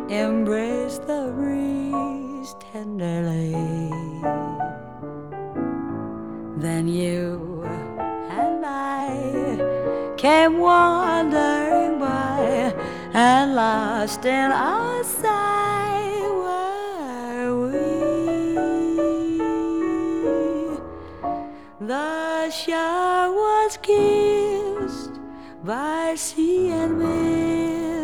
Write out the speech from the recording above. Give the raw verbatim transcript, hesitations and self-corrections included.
embrace the breeze tenderly. Then you and I came wandering by, and lost in our sight were we. The shore was kissed by sea and mist,